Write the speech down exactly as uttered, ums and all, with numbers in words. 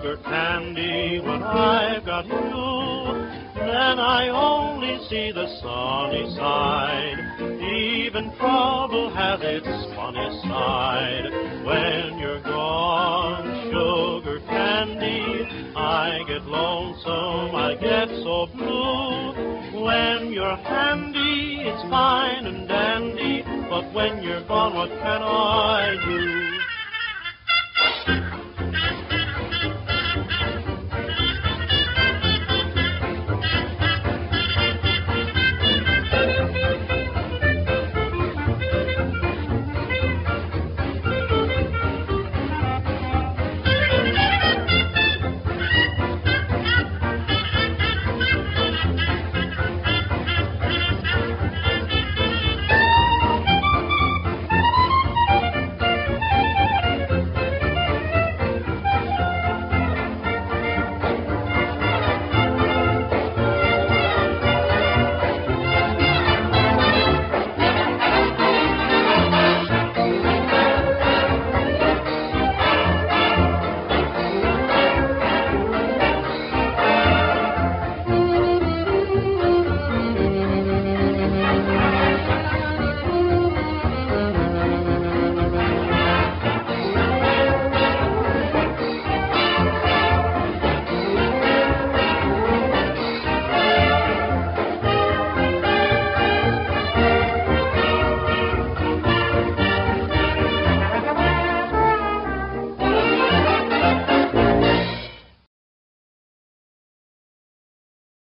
sugar candy when I've got you. Then I only see the sunny side. Even trouble has its funny side. When you're gone, sugar candy, I get lonesome, I get so blue. When you're handy, it's fine and dandy, but when you're gone, what can I do?